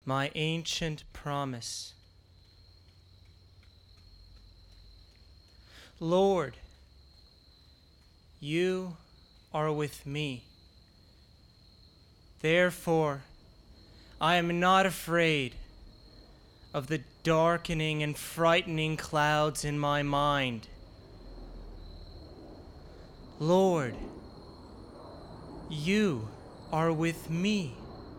my ancient promise. Lord, you are with me. Therefore, I am not afraid of the darkening and frightening clouds in my mind. Lord, you are with me.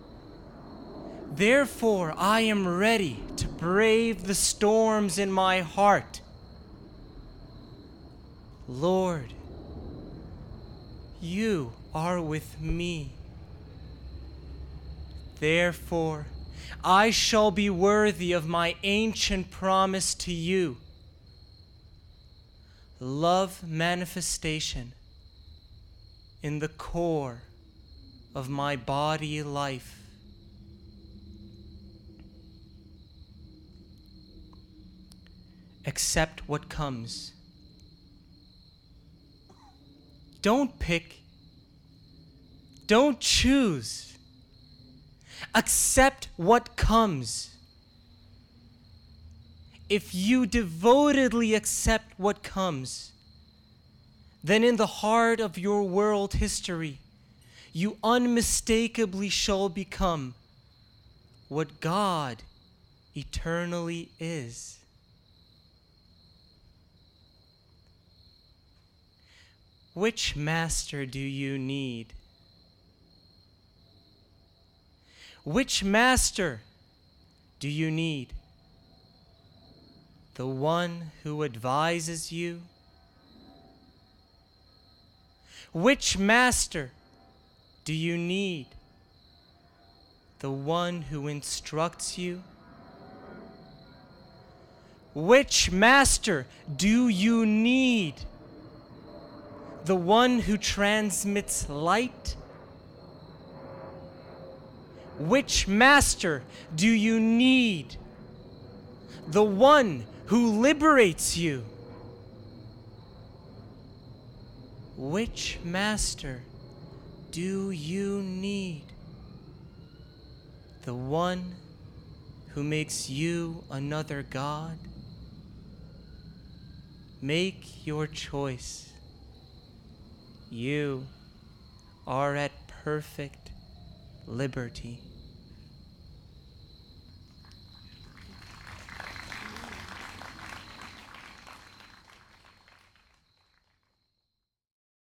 Therefore, I am ready to brave the storms in my heart. Lord, you are with me. Therefore, I shall be worthy of my ancient promise to you. Love manifestation in the core of my body life. Accept what comes. Don't pick. Don't choose. Accept what comes. If you devotedly accept what comes, then in the heart of your world history, you unmistakably shall become what God eternally is. Which master do you need? Which master do you need? The one who advises you? Which master do you need? The one who instructs you? Which master do you need? The one who transmits light? Which master do you need? The one who liberates you? Which master do you need? The one who makes you another God? Make your choice. You are at perfect liberty.